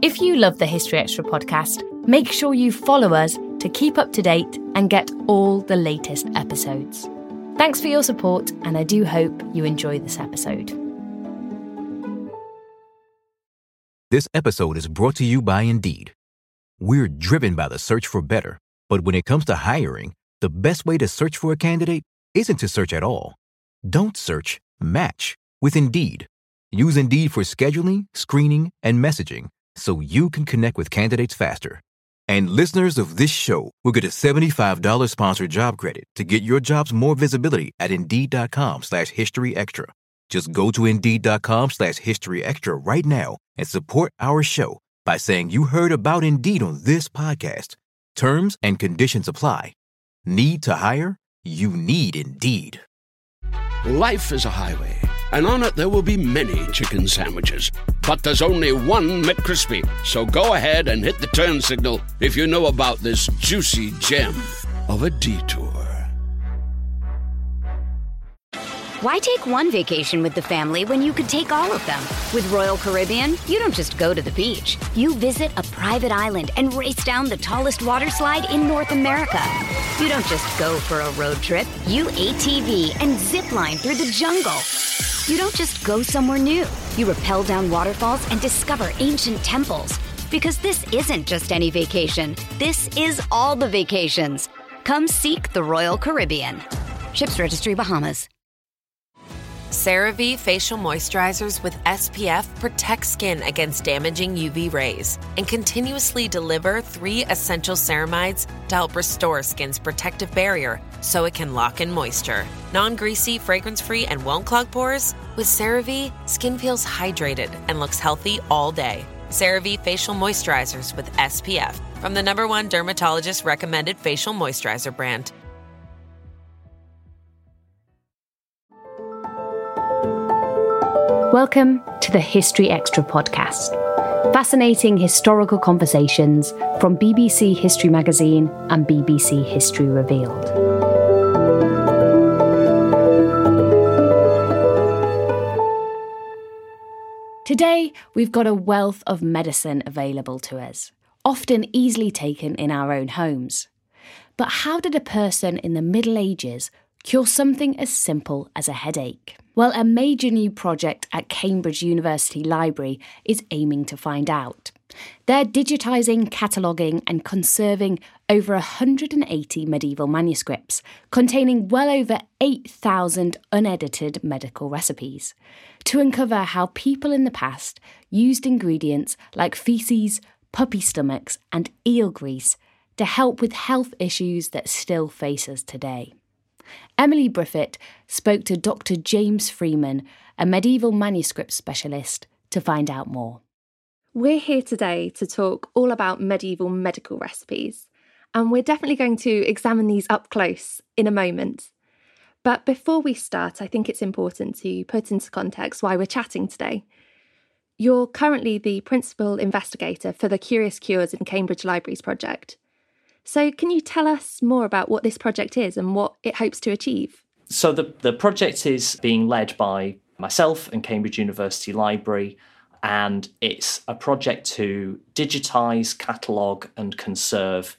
If you love the History Extra podcast, make sure you follow us to keep up to date and get all the latest episodes. Thanks for your support, and I do hope you enjoy this episode. This episode is brought to you by Indeed. We're driven by the search for better, but when it comes to hiring, the best way to search for a candidate isn't to search at all. Don't search, match with Indeed. Use Indeed for scheduling, screening, and messaging so you can connect with candidates faster. And listeners of this show will get a $75 sponsored job credit to get your jobs more visibility at Indeed.com/historyextra. Just go to Indeed.com/historyextra right now and support our show by saying you heard about Indeed on this podcast. Terms and conditions apply. Need to hire? You need Indeed. Life is a highway, and on it there will be many chicken sandwiches. But there's only one McCrispy. So go ahead and hit the turn signal if you know about this juicy gem of a detour. Why take one vacation with the family when you could take all of them? With Royal Caribbean, you don't just go to the beach. You visit a private island and race down the tallest water slide in North America. You don't just go for a road trip. You ATV and zip line through the jungle. You don't just go somewhere new. You rappel down waterfalls and discover ancient temples. Because this isn't just any vacation. This is all the vacations. Come seek the Royal Caribbean. Ships Registry, Bahamas. CeraVe Facial Moisturizers with SPF protect skin against damaging UV rays and continuously deliver 3 essential ceramides to help restore skin's protective barrier so it can lock in moisture. Non-greasy, fragrance-free, and won't clog pores? With CeraVe, skin feels hydrated and looks healthy all day. CeraVe Facial Moisturizers with SPF from the #1 dermatologist recommended facial moisturizer brand. Welcome to the History Extra podcast. Fascinating historical conversations from BBC History Magazine and BBC History Revealed. Today, we've got a wealth of medicine available to us, often easily taken in our own homes. But how did a person in the Middle Ages cure something as simple as a headache? Well, a major new project at Cambridge University Library is aiming to find out. They're digitising, cataloguing and conserving over 180 medieval manuscripts, containing well over 8,000 unedited medical recipes, to uncover how people in the past used ingredients like faeces, puppy stomachs and eel grease to help with health issues that still face us today. Emily Briffett spoke to Dr. James Freeman, a medieval manuscript specialist, to find out more. We're here today to talk all about medieval medical recipes, and we're definitely going to examine these up close in a moment. But before we start, I think it's important to put into context why we're chatting today. You're currently the principal investigator for the Curious Cures in Cambridge Libraries project. So can you tell us more about what this project is and what it hopes to achieve? So the project is being led by myself and Cambridge University Library, and it's a project to digitise, catalogue and conserve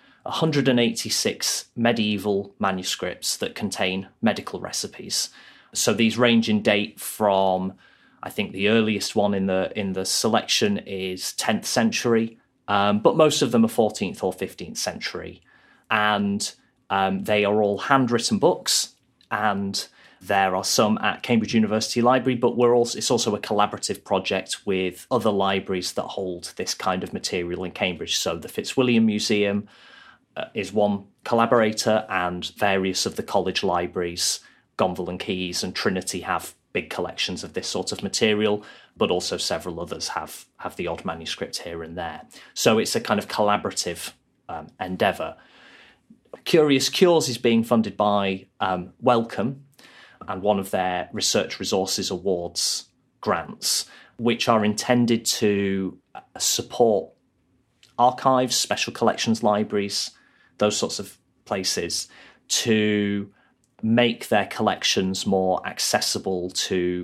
186 medieval manuscripts that contain medical recipes. So these range in date from, I think the earliest one in the selection is 10th century, but most of them are 14th or 15th century. And they are all handwritten books, and there are some at Cambridge University Library, but it's also a collaborative project with other libraries that hold this kind of material in Cambridge. So the Fitzwilliam Museum is one collaborator, and various of the college libraries, Gonville and Caius and Trinity, have big collections of this sort of material, but also several others have the odd manuscript here and there. So it's a kind of collaborative endeavour. Curious Cures is being funded by Wellcome and one of their Research Resources Awards grants, which are intended to support archives, special collections libraries, those sorts of places, to make their collections more accessible to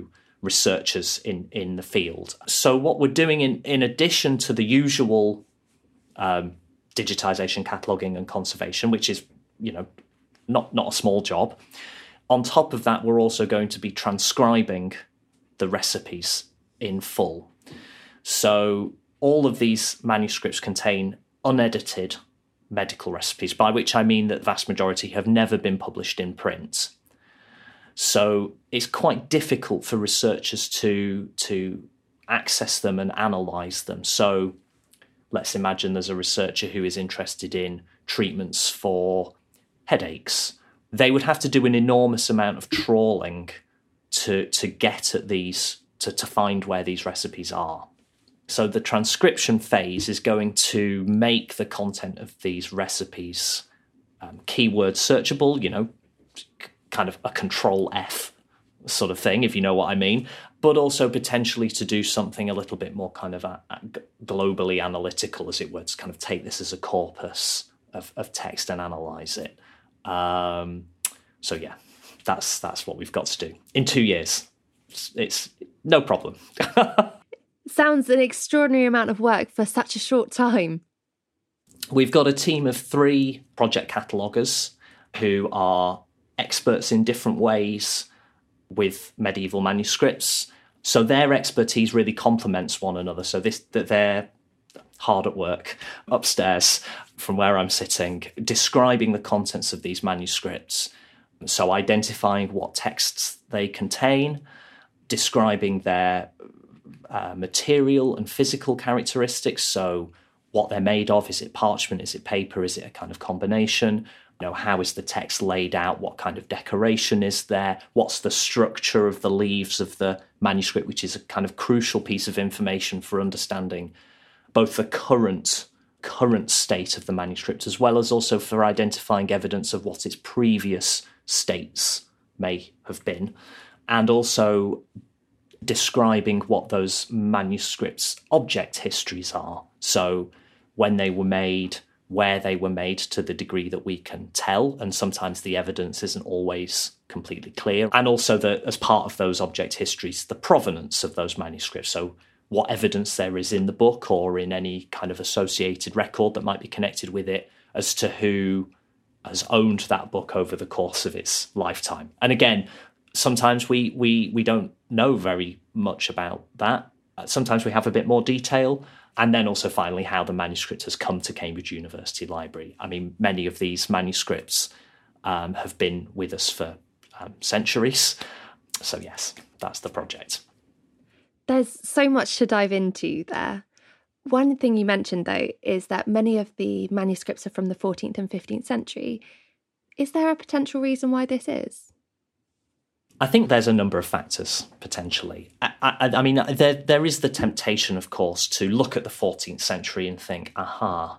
researchers in the field. So what we're doing in addition to the usual digitisation, cataloguing and conservation, which is, not a small job, on top of that, we're also going to be transcribing the recipes in full. So all of these manuscripts contain unedited medical recipes, by which I mean that the vast majority have never been published in print. So it's quite difficult for researchers to access them and analyse them. So let's imagine there's a researcher who is interested in treatments for headaches. They would have to do an enormous amount of trawling to get at these, to find where these recipes are. So the transcription phase is going to make the content of these recipes keyword searchable, kind of a Control F sort of thing, if you know what I mean, but also potentially to do something a little bit more kind of globally analytical, as it were, to kind of take this as a corpus of text and analyse it. So yeah, that's what we've got to do in 2 years. It's no problem. Sounds an extraordinary amount of work for such a short time. We've got a team of 3 project cataloguers who are experts in different ways with medieval manuscripts. So their expertise really complements one another. So they're hard at work upstairs from where I'm sitting, describing the contents of these manuscripts. So identifying what texts they contain, describing their material and physical characteristics. So what they're made of, is it parchment, is it paper, is it a kind of combination? How is the text laid out? What kind of decoration is there? What's the structure of the leaves of the manuscript, which is a kind of crucial piece of information for understanding both the current state of the manuscript, as well as also for identifying evidence of what its previous states may have been, and also describing what those manuscripts' object histories are. So when they were made, where they were made, to the degree that we can tell, and sometimes the evidence isn't always completely clear. And also, as part of those object histories, the provenance of those manuscripts. So what evidence there is in the book or in any kind of associated record that might be connected with it as to who has owned that book over the course of its lifetime. And again, sometimes we don't know very much about that. Sometimes we have a bit more detail. And then also finally how the manuscript has come to Cambridge University Library. I mean, many of these manuscripts have been with us for centuries. So yes, that's the project. There's so much to dive into there. One thing you mentioned, though, is that many of the manuscripts are from the 14th and 15th century. Is there a potential reason why this is? I think there's a number of factors, potentially. I mean, there is the temptation, of course, to look at the 14th century and think, aha,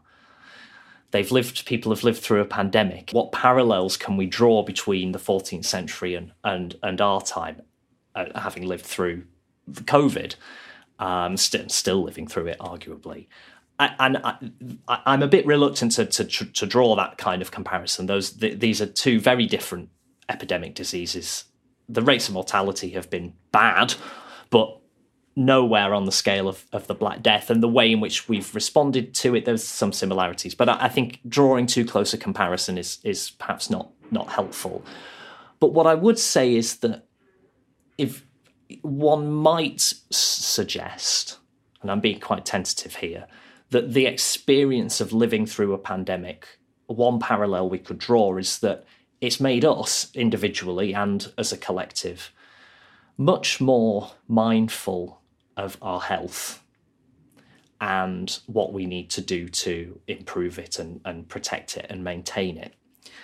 people have lived through a pandemic. What parallels can we draw between the 14th century and our time, having lived through COVID, still living through it, arguably? And I'm a bit reluctant to draw that kind of comparison. These are 2 very different epidemic diseases. The rates of mortality have been bad, but nowhere on the scale of the Black Death, and the way in which we've responded to it, there's some similarities. But I think drawing too close a comparison is perhaps not helpful. But what I would say is that if one might suggest, and I'm being quite tentative here, that the experience of living through a pandemic, one parallel we could draw is that it's made us individually and as a collective much more mindful of our health and what we need to do to improve it and protect it and maintain it.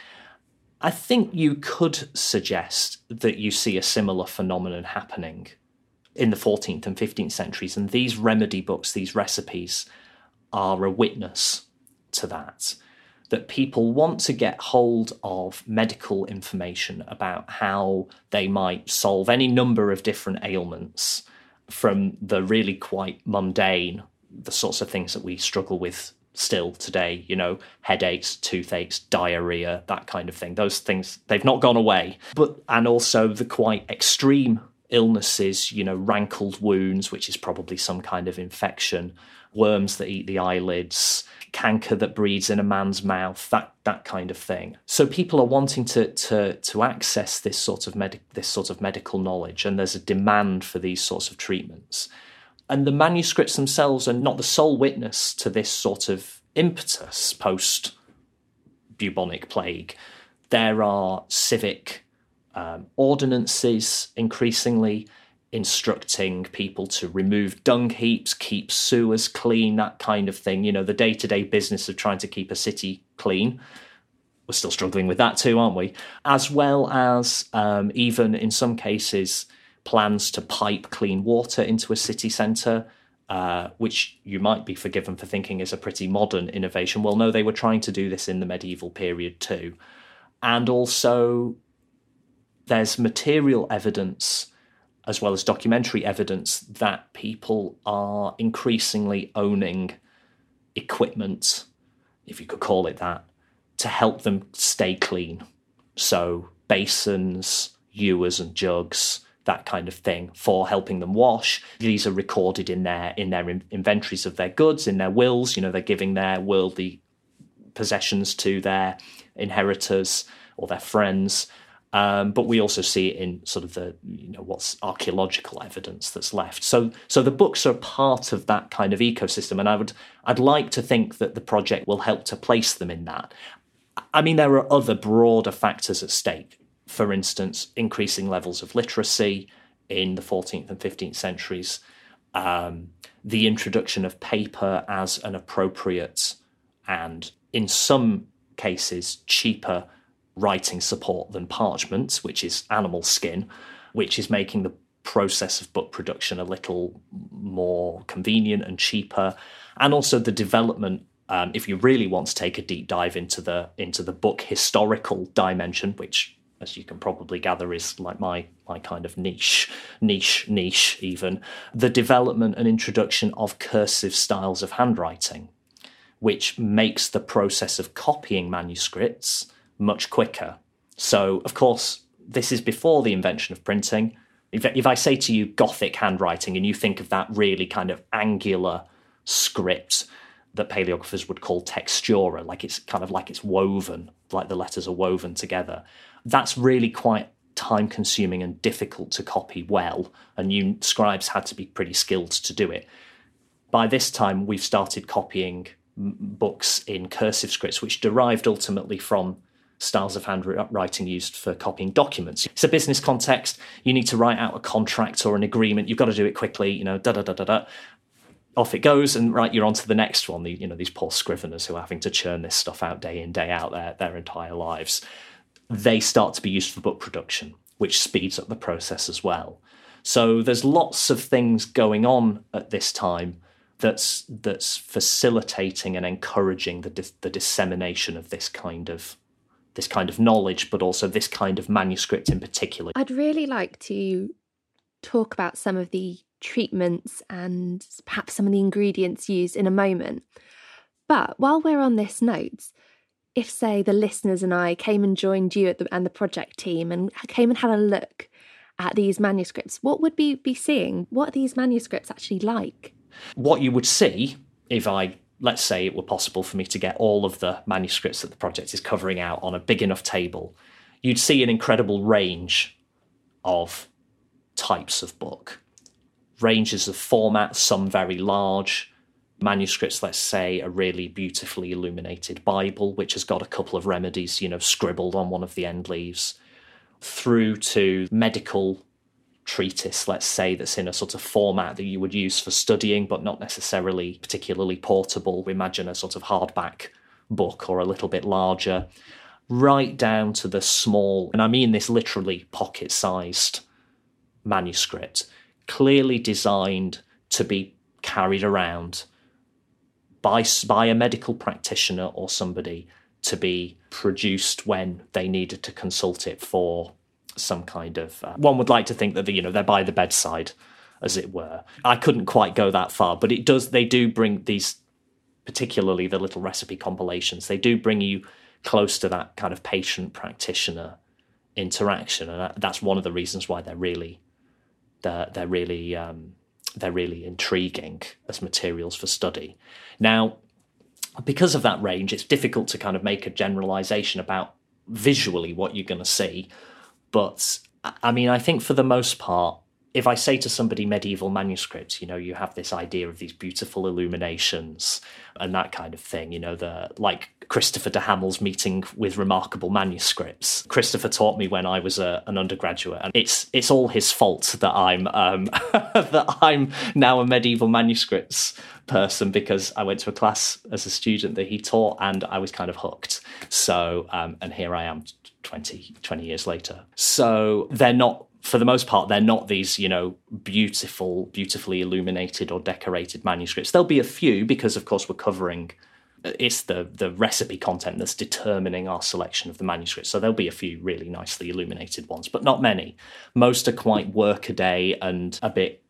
I think you could suggest that you see a similar phenomenon happening in the 14th and 15th centuries, and these remedy books, these recipes, are a witness to that. That people want to get hold of medical information about how they might solve any number of different ailments, from the really quite mundane, the sorts of things that we struggle with still today, headaches, toothaches, diarrhea, that kind of thing. Those things, they've not gone away. And also the quite extreme illnesses, rankled wounds, which is probably some kind of infection, worms that eat the eyelids, canker that breeds in a man's mouth, that kind of thing. So people are wanting to access this sort of medical knowledge, and there's a demand for these sorts of treatments. And the manuscripts themselves are not the sole witness to this sort of impetus post bubonic plague. There are civic ordinances increasingly instructing people to remove dung heaps, keep sewers clean, that kind of thing. The day-to-day business of trying to keep a city clean. We're still struggling with that too, aren't we? As well as even in some cases plans to pipe clean water into a city centre, which you might be forgiven for thinking is a pretty modern innovation. Well, no, they were trying to do this in the medieval period too. And also there's material evidence as well as documentary evidence that people are increasingly owning equipment, if you could call it that, to help them stay clean. So basins, ewers and jugs, that kind of thing, for helping them wash. These are recorded in their inventories of their goods, in their wills. They're giving their worldly possessions to their inheritors or their friends. But we also see it in sort of the, what's archaeological evidence that's left. So the books are part of that kind of ecosystem, and I'd like to think that the project will help to place them in that. I mean, there are other broader factors at stake. For instance, increasing levels of literacy in the 14th and 15th centuries, the introduction of paper as an appropriate and, in some cases, cheaper writing support than parchment, which is animal skin, which is making the process of book production a little more convenient and cheaper. And also the development, if you really want to take a deep dive into the book historical dimension, which, as you can probably gather, is like my kind of niche even, the development and introduction of cursive styles of handwriting, which makes the process of copying manuscripts much quicker. So, of course, this is before the invention of printing. If I say to you Gothic handwriting and you think of that really kind of angular script that paleographers would call textura, like it's woven, like the letters are woven together, that's really quite time-consuming and difficult to copy well, and scribes had to be pretty skilled to do it. By this time, we've started copying books in cursive scripts, which derived ultimately from styles of handwriting used for copying documents. It's a business context. You need to write out a contract or an agreement. You've got to do it quickly, Off it goes, and right, you're on to the next one. These poor scriveners who are having to churn this stuff out day in, day out their entire lives. They start to be used for book production, which speeds up the process as well. So there's lots of things going on at this time that's facilitating and encouraging the dissemination of this kind of knowledge, but also this kind of manuscript in particular. I'd really like to talk about some of the treatments and perhaps some of the ingredients used in a moment. But while we're on this note, if, say, the listeners and I came and joined you and the project team and came and had a look at these manuscripts, what would we be seeing? What are these manuscripts actually like? What you would see, let's say it were possible for me to get all of the manuscripts that the project is covering out on a big enough table, you'd see an incredible range of types of book. Ranges of formats, some very large manuscripts, let's say a really beautifully illuminated Bible, which has got a couple of remedies, scribbled on one of the end leaves, through to medical treatise, let's say, that's in a sort of format that you would use for studying, but not necessarily particularly portable. Imagine a sort of hardback book or a little bit larger, right down to the small, and I mean this literally pocket-sized manuscript, clearly designed to be carried around by a medical practitioner or somebody to be produced when they needed to consult it for some kind of... one would like to think that they're by the bedside, as it were. I couldn't quite go that far, but they do bring these, particularly the little recipe compilations, they do bring you close to that kind of patient-practitioner interaction, and that's one of the reasons why they're really they're really intriguing as materials for study. Now, because of that range, it's difficult to kind of make a generalization about visually what you're going to see. But I mean, I think for the most part, if I say to somebody medieval manuscripts, you have this idea of these beautiful illuminations and that kind of thing, like Christopher de Hamel's meeting with remarkable manuscripts. Christopher taught me when I was an undergraduate, and it's all his fault that I'm that I'm now a medieval manuscripts person, because I went to a class as a student that he taught and I was kind of hooked. So, and here I am 20 years later. So they're not, for the most part, they're not these, beautifully illuminated or decorated manuscripts. There'll be a few because, of course, we're covering, it's the recipe content that's determining our selection of the manuscripts. So there'll be a few really nicely illuminated ones, but not many. Most are quite workaday and a bit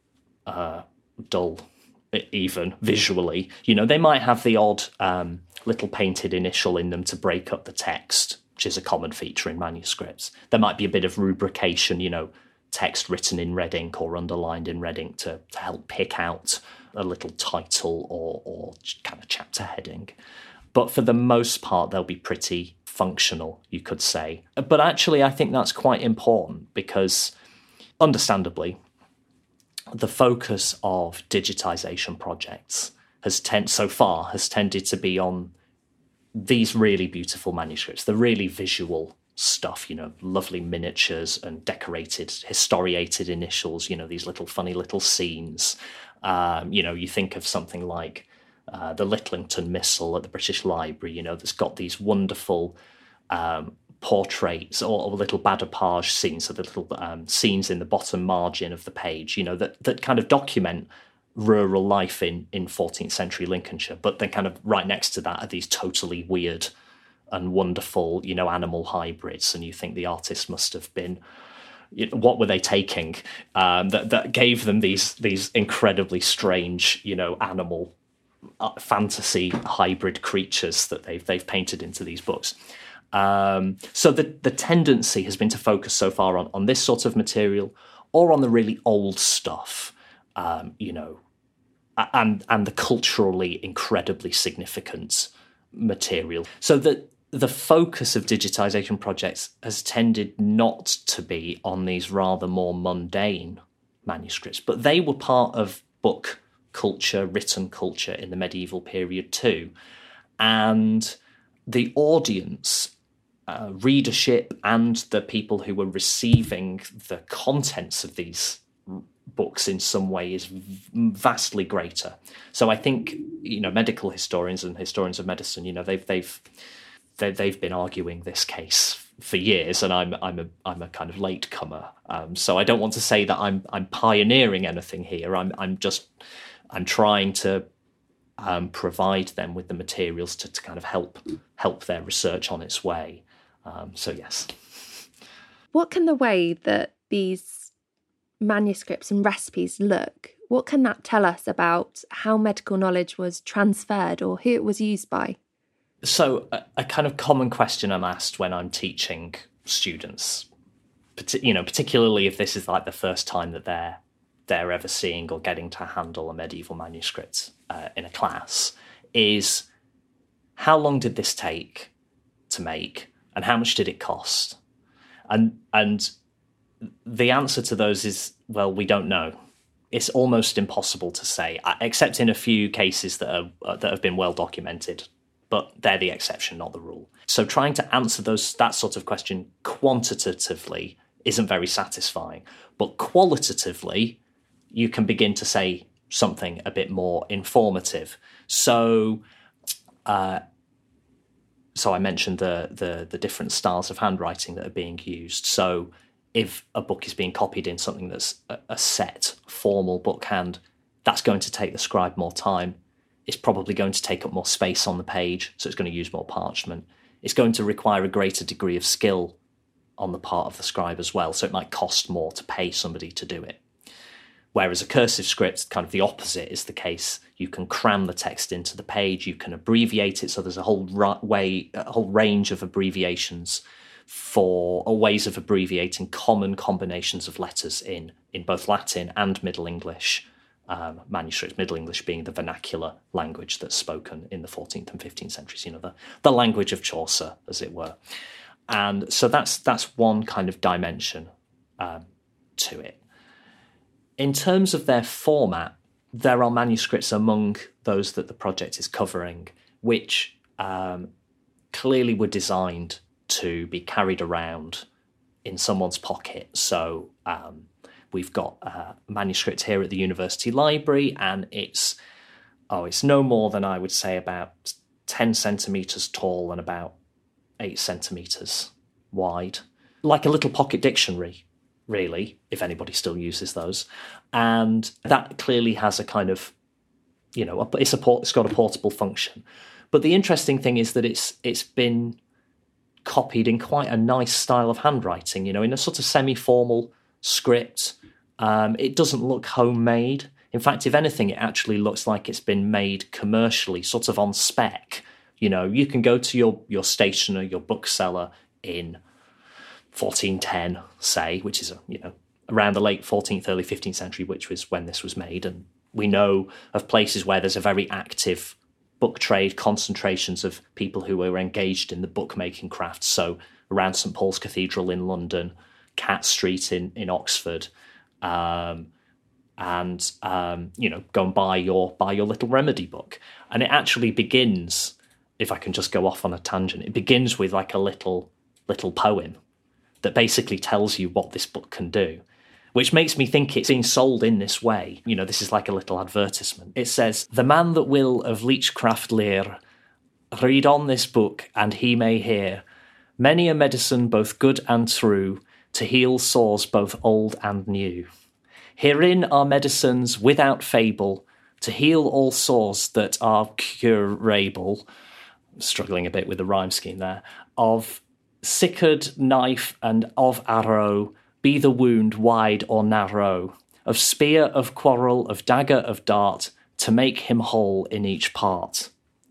dull, even visually. They might have the odd little painted initial in them to break up the text, which is a common feature in manuscripts. There might be a bit of rubrication, text written in red ink or underlined in red ink to help pick out a little title or kind of chapter heading. But for the most part, they'll be pretty functional, you could say. But actually, I think that's quite important because, understandably, the focus of digitisation projects has tended to be on these really beautiful manuscripts, the really visual stuff, lovely miniatures and decorated, historiated initials, these funny little scenes. You think of something like the Littlington Missal at the British Library, that's got these wonderful portraits or little badapage scenes, so the little scenes in the bottom margin of the page, that kind of document rural life in 14th century Lincolnshire, but then kind of right next to that are these totally weird and wonderful, animal hybrids, and you think the artist must have been, what were they taking that gave them these incredibly strange, animal fantasy hybrid creatures that they've painted into these books. So the tendency has been to focus so far on this sort of material or on the really old stuff. And the culturally incredibly significant material. So that the focus of digitisation projects has tended not to be on these rather more mundane manuscripts, but they were part of book culture, written culture in the medieval period too. And the audience, readership, and the people who were receiving the contents of these books in some way is vastly greater. So I think medical historians and historians of medicine, they've been arguing this case for years, and I'm a kind of latecomer. So I don't want to say that I'm pioneering anything here. I'm trying to provide them with the materials to kind of help their research on its way. So yes. What can the way that these manuscripts and recipes look, what can that tell us about how medical knowledge was transferred or who it was used by? So a kind of common question I'm asked when I'm teaching students, particularly if this is like the first time that they're ever seeing or getting to handle a medieval manuscript in a class, is how long did this take to make and how much did it cost? And the answer to those is, well, we don't know. It's almost impossible to say, except in a few cases that have been well documented, but they're the exception, not the rule. So trying to answer that sort of question quantitatively isn't very satisfying, but qualitatively, you can begin to say something a bit more informative. So I mentioned the different styles of handwriting that are being used. So if a book is being copied in something that's a set, formal bookhand, that's going to take the scribe more time. It's probably going to take up more space on the page, so it's going to use more parchment. It's going to require a greater degree of skill on the part of the scribe as well, so it might cost more to pay somebody to do it. Whereas a cursive script, kind of the opposite is the case. You can cram the text into the page, you can abbreviate it, so there's a whole range of abbreviations for ways of abbreviating common combinations of letters in both Latin and Middle English manuscripts, Middle English being the vernacular language that's spoken in the 14th and 15th centuries, the language of Chaucer, as it were. And so that's one kind of dimension to it. In terms of their format, there are manuscripts among those that the project is covering which clearly were designed to be carried around in someone's pocket. So we've got a manuscript here at the University Library, and it's no more than, I would say, about 10 centimetres tall and about 8 centimetres wide. Like a little pocket dictionary, really, if anybody still uses those. And that clearly has a kind of, it's got a portable function. But the interesting thing is that it's been copied in quite a nice style of handwriting, in a sort of semi-formal script. It doesn't look homemade. In fact, if anything, it actually looks like it's been made commercially, sort of on spec. You can go to your stationer, your bookseller in 1410, say, which is around the late 14th, early 15th century, which was when this was made. And we know of places where there's a very active book trade, concentrations of people who were engaged in the bookmaking craft. So around St Paul's Cathedral in London, Cat Street in Oxford, go and buy your little remedy book. And it actually begins, if I can just go off on a tangent, it begins with like a little poem that basically tells you what this book can do, which makes me think it's being sold in this way. This is like a little advertisement. It says, "The man that will of leechcraft lear, read on this book, and he may hear many a medicine both good and true, to heal sores both old and new. Herein are medicines without fable, to heal all sores that are curable," struggling a bit with the rhyme scheme there, "of sickard knife and of arrow, be the wound wide or narrow, of spear, of quarrel, of dagger, of dart, to make him whole in each part."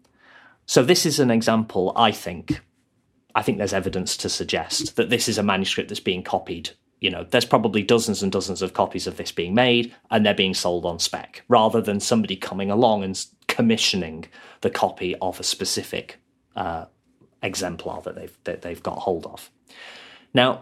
So this is an example, I think there's evidence to suggest that this is a manuscript that's being copied. There's probably dozens and dozens of copies of this being made, and they're being sold on spec, rather than somebody coming along and commissioning the copy of a specific exemplar that they've got hold of. Now,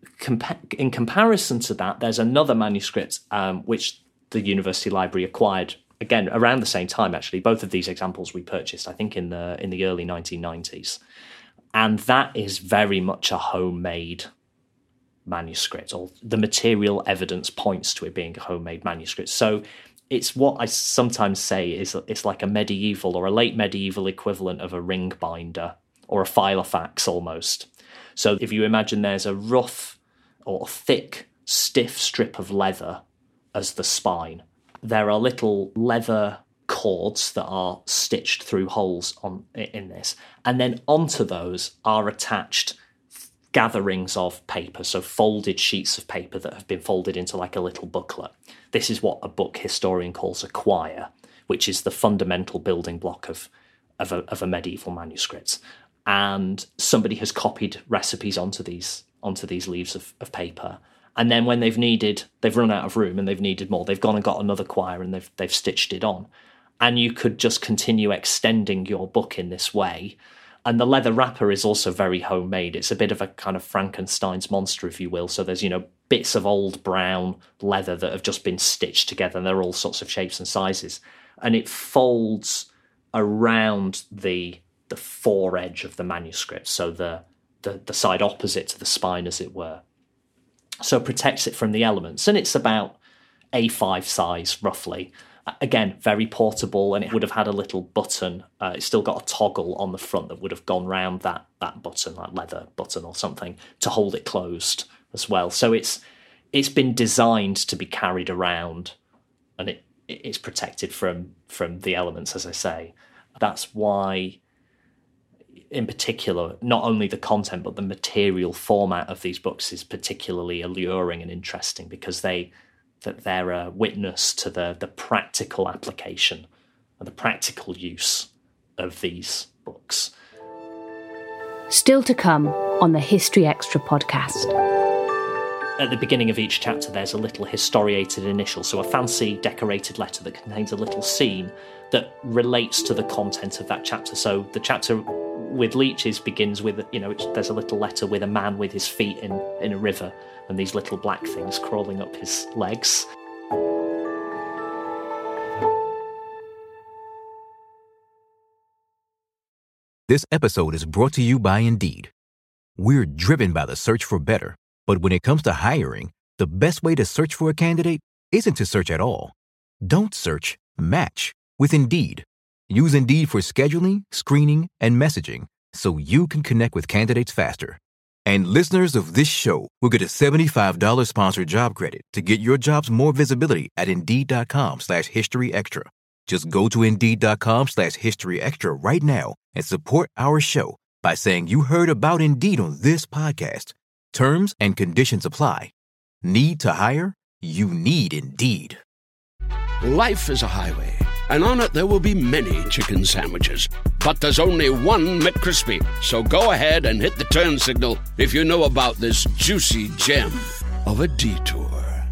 in comparison to that, there's another manuscript which the University Library acquired, again, around the same time, actually. Both of these examples we purchased, I think, in the early 1990s. And that is very much a homemade manuscript, or the material evidence points to it being a homemade manuscript. So it's what I sometimes say is it's like a medieval or a late medieval equivalent of a ring binder or a filofax almost. So if you imagine there's a rough or thick, stiff strip of leather as the spine, there are little leather cords that are stitched through holes in this, and then onto those are attached gatherings of paper, so folded sheets of paper that have been folded into like a little booklet. This is what a book historian calls a quire, which is the fundamental building block of a medieval manuscript. And somebody has copied recipes onto these leaves of paper. And then when they've run out of room and they've needed more, they've gone and got another quire and they've stitched it on. And you could just continue extending your book in this way. And the leather wrapper is also very homemade. It's a bit of a kind of Frankenstein's monster, if you will. So there's, bits of old brown leather that have just been stitched together, and they're all sorts of shapes and sizes. And it folds around the foredge of the manuscript, so the side opposite to the spine, as it were. So it protects it from the elements. And it's about A5 size, roughly. Again, very portable, and it would have had a little button. It's still got a toggle on the front that would have gone round that button, like leather button or something, to hold it closed as well. So it's been designed to be carried around, and it's protected from the elements, as I say. That's why, in particular, not only the content but the material format of these books is particularly alluring and interesting, because they're a witness to the practical application and the practical use of these books. Still to come, on the History Extra podcast. At the beginning of each chapter, there's a little historiated initial, so a fancy decorated letter that contains a little scene that relates to the content of that chapter. So the chapter with leeches begins with, there's a little letter with a man with his feet in a river and these little black things crawling up his legs. This episode is brought to you by Indeed. We're driven by the search for better, but when it comes to hiring, the best way to search for a candidate isn't to search at all. Don't search, match with Indeed. Use Indeed for scheduling, screening, and messaging so you can connect with candidates faster. And listeners of this show will get a $75 sponsored job credit to get your jobs more visibility at Indeed.com/HistoryExtra. Just go to Indeed.com/HistoryExtra right now and support our show by saying you heard about Indeed on this podcast. Terms and conditions apply. Need to hire? You need Indeed. Life is a highway, and on it there will be many chicken sandwiches. But there's only one McCrispy. So go ahead and hit the turn signal if you know about this juicy gem of a detour.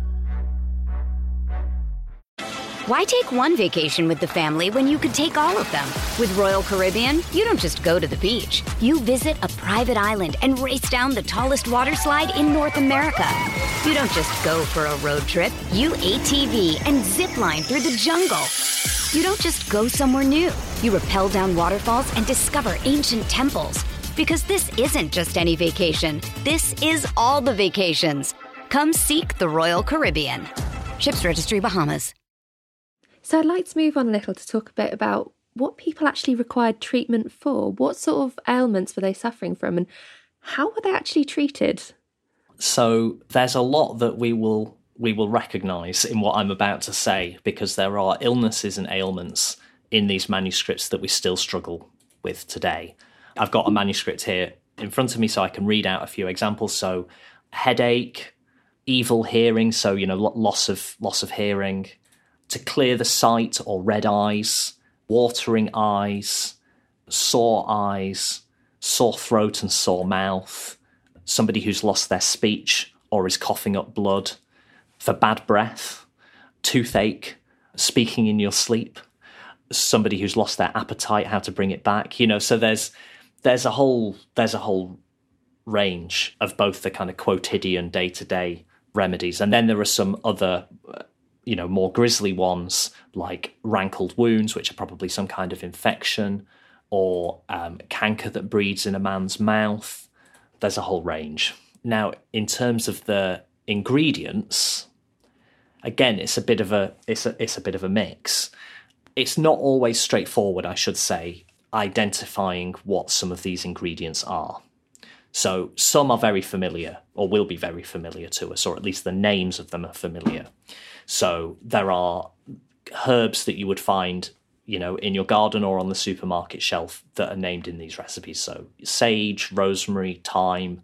Why take one vacation with the family when you could take all of them? With Royal Caribbean, you don't just go to the beach. You visit a private island and race down the tallest water slide in North America. You don't just go for a road trip. You ATV and zip line through the jungle. You don't just go somewhere new. You rappel down waterfalls and discover ancient temples. Because this isn't just any vacation. This is all the vacations. Come seek the Royal Caribbean. Ships Registry, Bahamas. So I'd like to move on a little to talk a bit about what people actually required treatment for. What sort of ailments were they suffering from and how were they actually treated? So there's a lot that we will recognise in what I'm about to say, because there are illnesses and ailments in these manuscripts that we still struggle with today. I've got a manuscript here in front of me so I can read out a few examples. So headache, evil hearing, so loss of hearing, to clear the sight or red eyes, watering eyes, sore throat and sore mouth, somebody who's lost their speech or is coughing up blood, for bad breath, toothache, speaking in your sleep, somebody who's lost their appetite, how to bring it back. So there's a whole range of both the kind of quotidian day-to-day remedies, and then there are some other more grisly ones like rankled wounds, which are probably some kind of infection, or canker that breeds in a man's mouth. There's a whole range. Now, in terms of the ingredients, again, it's a bit of a mix. It's not always straightforward, I should say, identifying what some of these ingredients are. So some are very familiar, or will be very familiar to us, or at least the names of them are familiar. So there are herbs that you would find, in your garden or on the supermarket shelf that are named in these recipes. So sage, rosemary, thyme,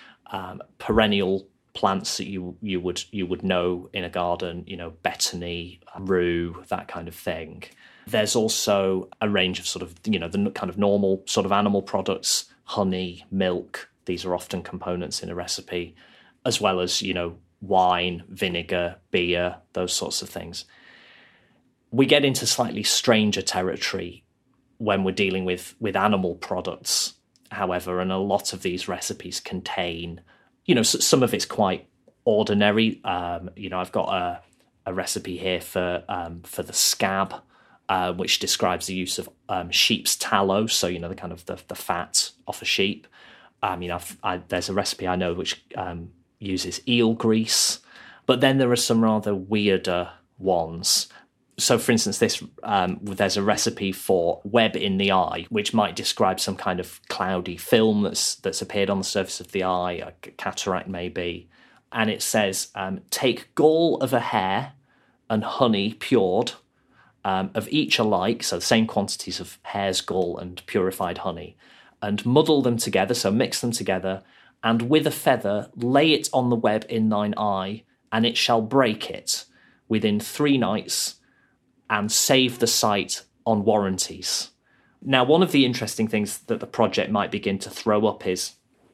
perennial plants that you would know in a garden, betony, rue, that kind of thing. There's also a range of sort of, the kind of normal sort of animal products, honey, milk. These are often components in a recipe, as well as, wine, vinegar, beer, those sorts of things. We get into slightly stranger territory when we're dealing with animal products, however, and a lot of these recipes contain, some of it's quite ordinary. I've got a recipe here for the scab, which describes the use of sheep's tallow, so, the kind of the fat off a sheep. There's a recipe I know which uses eel grease, but then there are some rather weirder ones. So, for instance, there's a recipe for web in the eye, which might describe some kind of cloudy film that's appeared on the surface of the eye, a cataract maybe, and it says, take gall of a hare and honey pured, of each alike, so the same quantities of hare's gall and purified honey, and muddle them together, so mix them together, and with a feather lay it on the web in thine eye, and it shall break it within 3 nights, and save the sight on warranties. Now, one of the interesting things that the project might begin to throw up is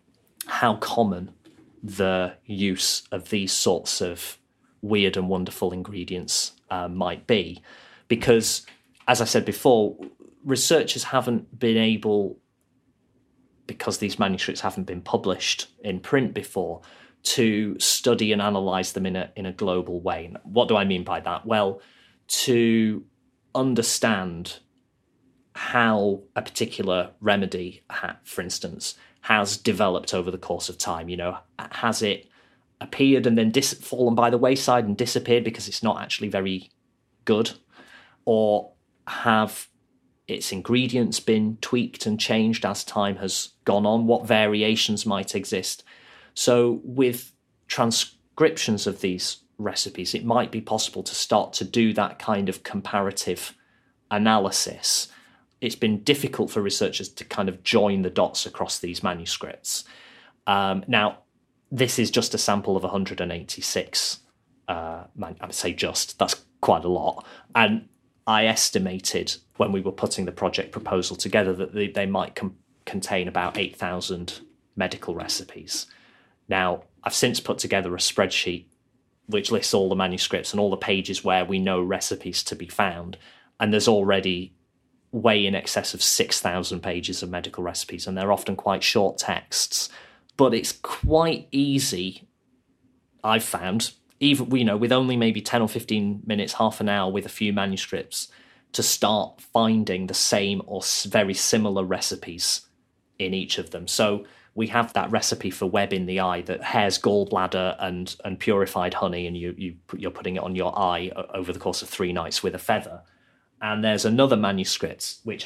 how common the use of these sorts of weird and wonderful ingredients might be. Because, as I said before, researchers haven't been able, because these manuscripts haven't been published in print before, to study and analyse them in a global way. What do I mean by that? Well, to understand how a particular remedy, for instance, has developed over the course of time. Has it appeared and then fallen by the wayside and disappeared because it's not actually very good? Or have its ingredients been tweaked and changed as time has gone on? What variations might exist? So with transcriptions of these recipes, it might be possible to start to do that kind of comparative analysis. It's been difficult for researchers to kind of join the dots across these manuscripts. Now, this is just a sample of 186. I would say that's quite a lot. And I estimated when we were putting the project proposal together that they might contain about 8,000 medical recipes. Now, I've since put together a spreadsheet which lists all the manuscripts and all the pages where we know recipes to be found. And there's already way in excess of 6,000 pages of medical recipes, and they're often quite short texts. But it's quite easy, I've found, even with only maybe 10 or 15 minutes, half an hour with a few manuscripts, to start finding the same or very similar recipes in each of them. So we have that recipe for web in the eye, that hare's gallbladder and purified honey, and you're putting it on your eye over the course of 3 nights with a feather. And there's another manuscript which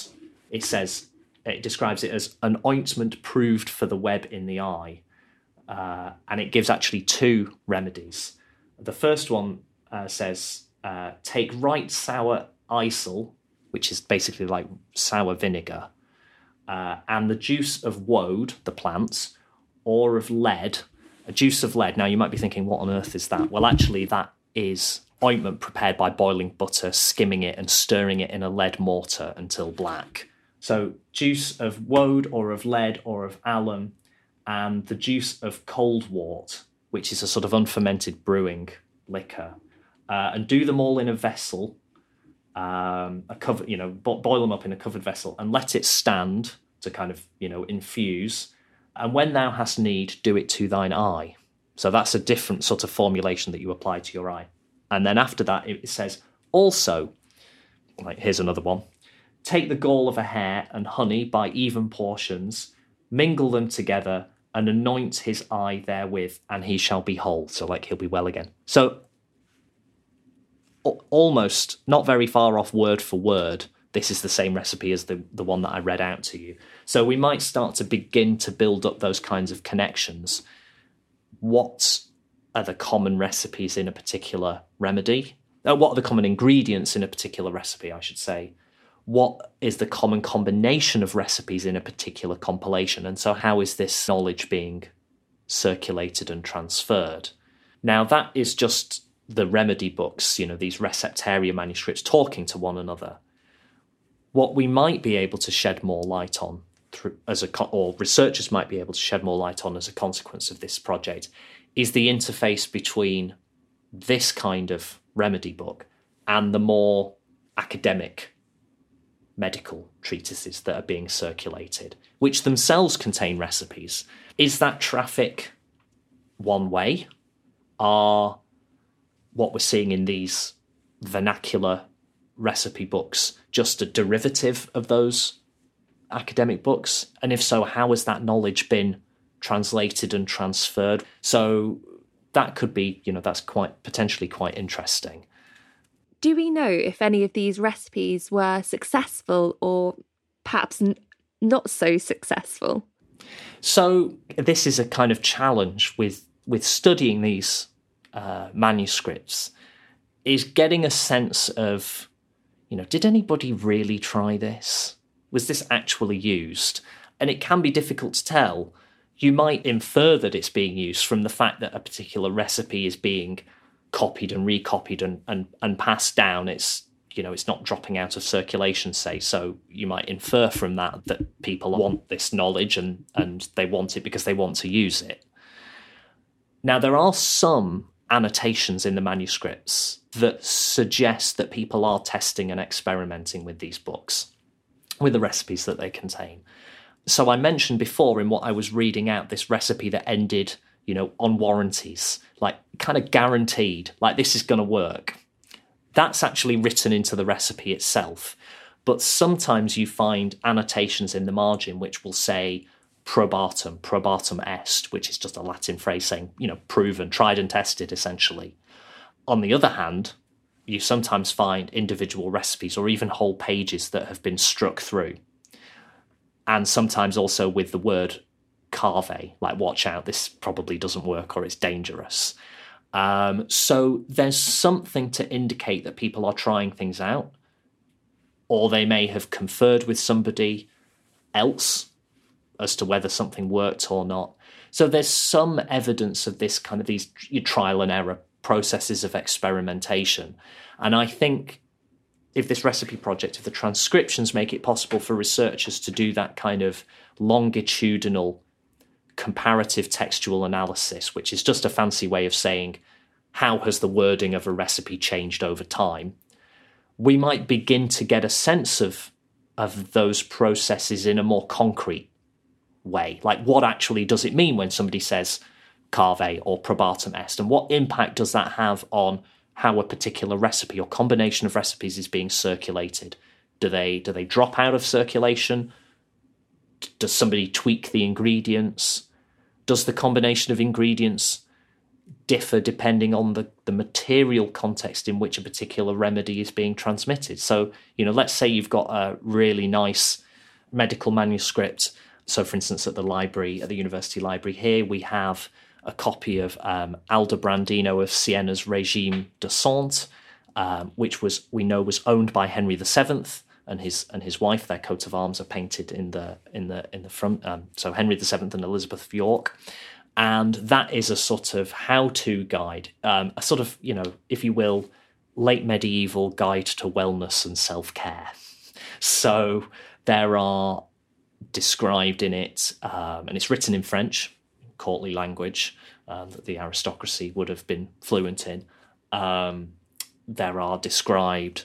it describes it as an ointment proved for the web in the eye. And it gives actually 2 remedies. The first one says, take right sour isel, which is basically like sour vinegar, and the juice of woad, the plant, or of lead, a juice of lead. Now, you might be thinking, what on earth is that? Well, actually, that is ointment prepared by boiling butter, skimming it, and stirring it in a lead mortar until black. So juice of woad or of lead or of alum, and the juice of coldwort, which is a sort of unfermented brewing liquor, and do them all in a vessel, boil them up in a covered vessel, and let it stand to kind of, infuse. And when thou hast need, do it to thine eye. So that's a different sort of formulation that you apply to your eye. And then after that, it says, also, here's another one, take the gall of a hare and honey by even portions, mingle them together, and anoint his eye therewith, and he shall be whole. So he'll be well again. So almost not very far off word for word, this is the same recipe as the one that I read out to you. So we might start to begin to build up those kinds of connections. What are the common recipes in a particular remedy? What are the common ingredients in a particular recipe, I should say? What is the common combination of recipes in a particular compilation? And so how is this knowledge being circulated and transferred? Now, that is just the remedy books, these receptaria manuscripts talking to one another. What we might be able to shed more light on, or researchers might be able to shed more light on as a consequence of this project, is the interface between this kind of remedy book and the more academic medical treatises that are being circulated, which themselves contain recipes. Is that traffic one way? Are what we're seeing in these vernacular recipe books just a derivative of those academic books? And if so, how has that knowledge been translated and transferred? So that could be, that's potentially quite interesting. Do we know if any of these recipes were successful or perhaps not so successful? So this is a kind of challenge with studying these manuscripts, is getting a sense of, did anybody really try this? Was this actually used? And it can be difficult to tell. You might infer that it's being used from the fact that a particular recipe is being copied and recopied and passed down. It's, it's not dropping out of circulation, say. So you might infer from that people want this knowledge and they want it because they want to use it. Now, there are some annotations in the manuscripts that suggest that people are testing and experimenting with these books, with the recipes that they contain. So I mentioned before in what I was reading out, this recipe that ended, on warranties, like kind of guaranteed, like this is going to work. That's actually written into the recipe itself. But sometimes you find annotations in the margin which will say probatum est, which is just a Latin phrase saying, proven, tried and tested, essentially. On the other hand, you sometimes find individual recipes or even whole pages that have been struck through. And sometimes also with the word cave, like watch out, this probably doesn't work or it's dangerous. So there's something to indicate that people are trying things out, or they may have conferred with somebody else as to whether something worked or not. So there's some evidence of this kind of these trial and error processes of experimentation. And I think if this recipe project, if the transcriptions make it possible for researchers to do that kind of longitudinal comparative textual analysis, which is just a fancy way of saying how has the wording of a recipe changed over time, we might begin to get a sense of those processes in a more concrete way. Like, what actually does it mean when somebody says cave or probatum est, and what impact does that have on how a particular recipe or combination of recipes is being circulated? Do they drop out of circulation? Does somebody tweak the ingredients? Does the combination of ingredients differ depending on the material context in which a particular remedy is being transmitted? So, let's say you've got a really nice medical manuscript. So, for instance, at the University Library here, we have a copy of Aldobrandino of Siena's Régime de Santé, which we know was owned by Henry VII and his wife. Their coat of arms are painted in the front. So Henry VII and Elizabeth of York, and that is a sort of how-to guide, a sort of, if you will, late medieval guide to wellness and self-care. So there are described in it, and it's written in French, courtly language that the aristocracy would have been fluent in. There are described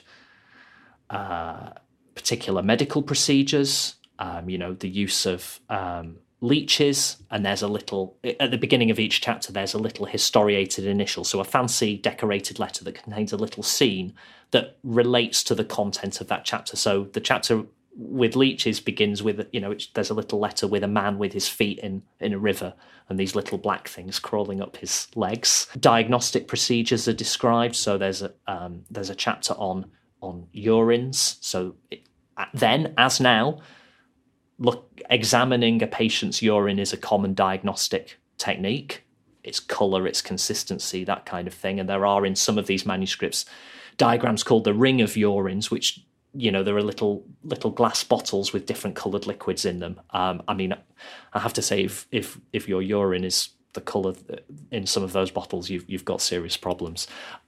particular medical procedures, the use of leeches, and there's a little, at the beginning of each chapter, there's a little historiated initial, so a fancy decorated letter that contains a little scene that relates to the content of that chapter. So the chapter with leeches begins with, there's a little letter with a man with his feet in a river and these little black things crawling up his legs. Diagnostic procedures are described. So there's a chapter on urines. So then, as now, examining a patient's urine is a common diagnostic technique. Its colour, its consistency, that kind of thing. And there are in some of these manuscripts diagrams called the ring of urines, which there are little glass bottles with different coloured liquids in them. I have to say, if your urine is the colour in some of those bottles, you've got serious problems.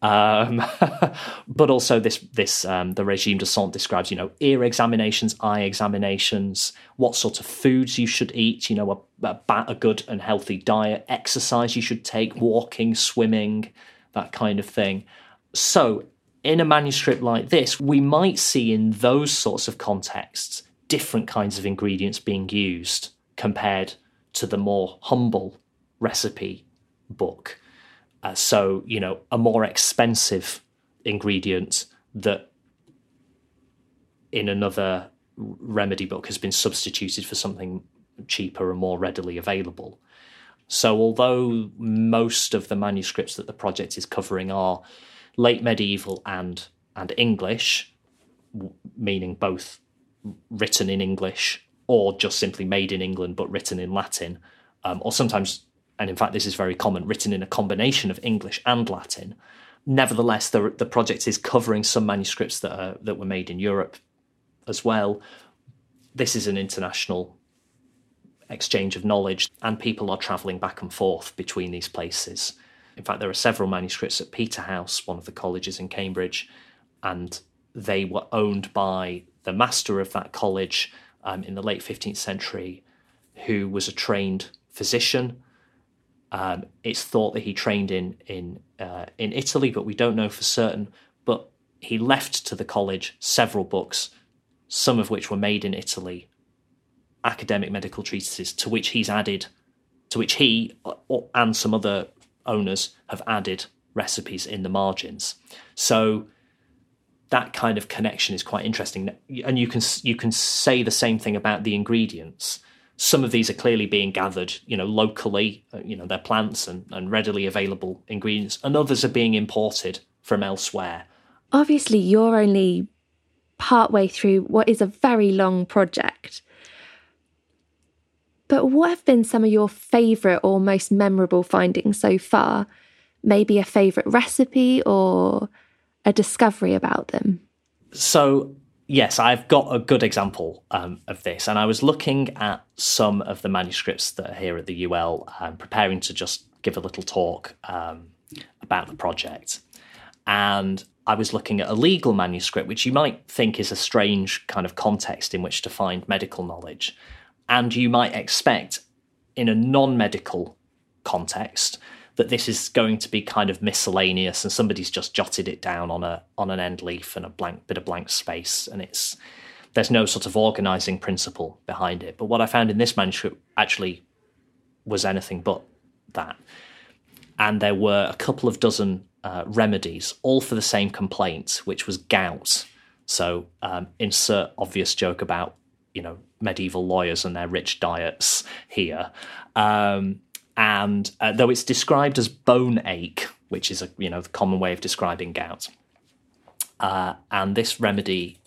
But also the Régime de Santé describes, ear examinations, eye examinations, what sort of foods you should eat, a good and healthy diet, exercise you should take, walking, swimming, that kind of thing. So in a manuscript like this, we might see in those sorts of contexts different kinds of ingredients being used compared to the more humble recipe book. So, a more expensive ingredient that in another remedy book has been substituted for something cheaper and more readily available. So although most of the manuscripts that the project is covering are late medieval and English, meaning both written in English or just simply made in England but written in Latin, or sometimes, and in fact this is very common, written in a combination of English and Latin. Nevertheless, the project is covering some manuscripts that were made in Europe as well. This is an international exchange of knowledge, and people are travelling back and forth between these places. In fact, there are several manuscripts at Peterhouse, one of the colleges in Cambridge, and they were owned by the master of that college in the late 15th century, who was a trained physician. It's thought that he trained in Italy, but we don't know for certain. But he left to the college several books, some of which were made in Italy, academic medical treatises, to which he and some other owners have added recipes in the margins. So that kind of connection is quite interesting. And you can say the same thing about the ingredients. Some of these are clearly being gathered, locally, they're plants and readily available ingredients, and others are being imported from elsewhere. Obviously, you're only partway through what is a very long project. But what have been some of your favourite or most memorable findings so far? Maybe a favourite recipe or a discovery about them? So, yes, I've got a good example of this. And I was looking at some of the manuscripts that are here at the UL, preparing to just give a little talk about the project. And I was looking at a legal manuscript, which you might think is a strange kind of context in which to find medical knowledge. And you might expect in a non-medical context that this is going to be kind of miscellaneous and somebody's just jotted it down on an end leaf and a bit of blank space, and there's no sort of organising principle behind it. But what I found in this manuscript actually was anything but that. And there were a couple of dozen remedies, all for the same complaint, which was gout. So insert obvious joke about medieval lawyers and their rich diets here. And though it's described as bone ache, which is the common way of describing gout, and this remedy,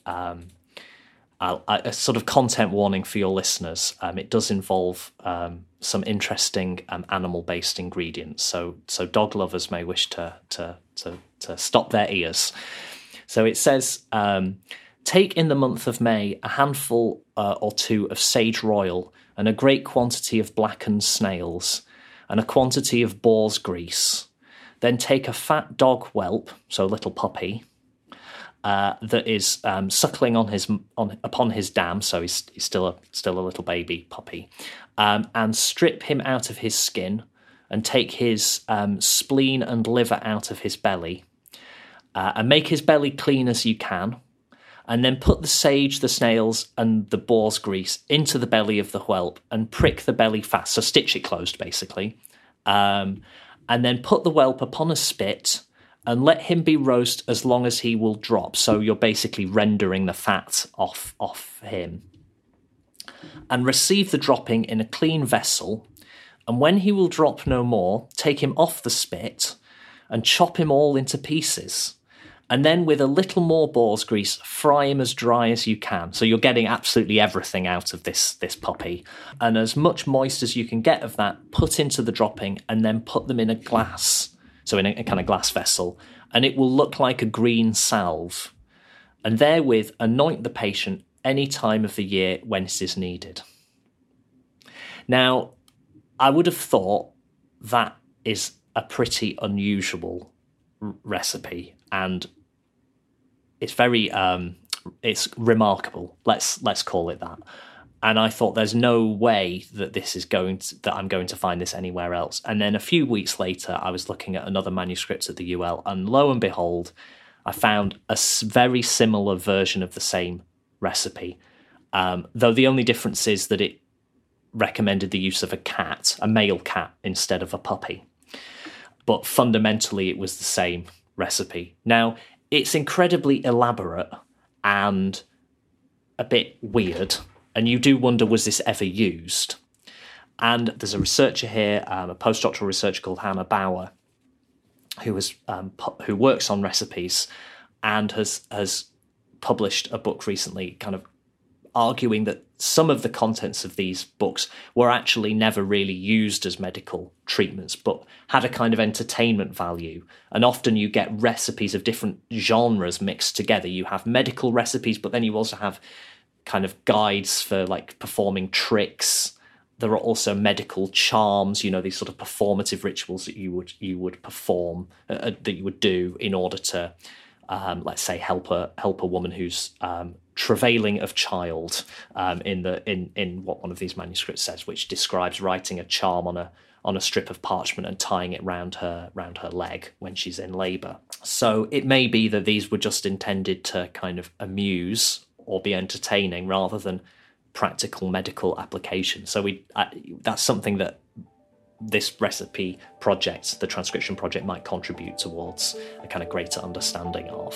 a sort of content warning for your listeners, it does involve some interesting animal-based ingredients. So dog lovers may wish to stop their ears. So it says, take in the month of May a handful or two of sage royal and a great quantity of blackened snails and a quantity of boar's grease. Then take a fat dog whelp, so a little puppy, that is suckling upon his dam, so he's still a little baby puppy, and strip him out of his skin and take his spleen and liver out of his belly, and make his belly clean as you can. And then put the sage, the snails, and the boar's grease into the belly of the whelp and prick the belly fast. So stitch it closed, basically. And then put the whelp upon a spit and let him be roast as long as he will drop. So you're basically rendering the fat off him. And receive the dropping in a clean vessel. And when he will drop no more, take him off the spit and chop him all into pieces. And then with a little more boar's grease, fry him as dry as you can. So you're getting absolutely everything out of this puppy. And as much moist as you can get of that, put into the dropping and then put them in a glass. So in a kind of glass vessel. And it will look like a green salve. And therewith anoint the patient any time of the year when it is needed. Now, I would have thought that is a pretty unusual recipe, and it's very it's remarkable. Let's call it that. And I thought there's no way that that I'm going to find this anywhere else. And then a few weeks later, I was looking at another manuscript at the UL, and lo and behold, I found a very similar version of the same recipe. Though the only difference is that it recommended the use of a male cat instead of a puppy. But fundamentally, it was the same recipe. Now, it's incredibly elaborate and a bit weird, and you do wonder, was this ever used? And there's a researcher here, a postdoctoral researcher called Hannah Bauer, who works on recipes and has published a book recently kind of arguing that some of the contents of these books were actually never really used as medical treatments, but had a kind of entertainment value. And often you get recipes of different genres mixed together. You have medical recipes, but then you also have kind of guides for like performing tricks. There are also medical charms, these sort of performative rituals that you would perform, that you would do in order to let's say, help a woman who's travailing of child, in what one of these manuscripts says, which describes writing a charm on a strip of parchment and tying it round her leg when she's in labour. So it may be that these were just intended to kind of amuse or be entertaining rather than practical medical application. So that's something that this recipe project, the transcription project, might contribute towards a kind of greater understanding of.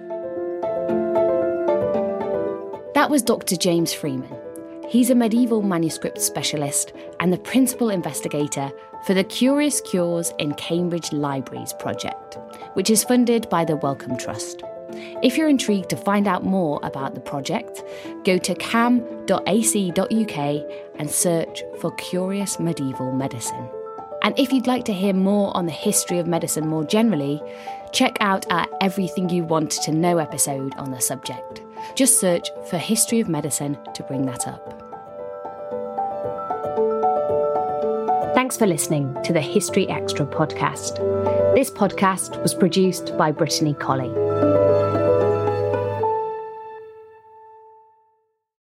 That was Dr. James Freeman. He's a medieval manuscript specialist and the principal investigator for the Curious Cures in Cambridge Libraries project, which is funded by the Wellcome Trust. If you're intrigued to find out more about the project, go to cam.ac.uk and search for Curious Medieval Medicine. And if you'd like to hear more on the history of medicine more generally, check out our Everything You Want to Know episode on the subject. Just search for History of Medicine to bring that up. Thanks for listening to the History Extra podcast. This podcast was produced by Brittany Colley.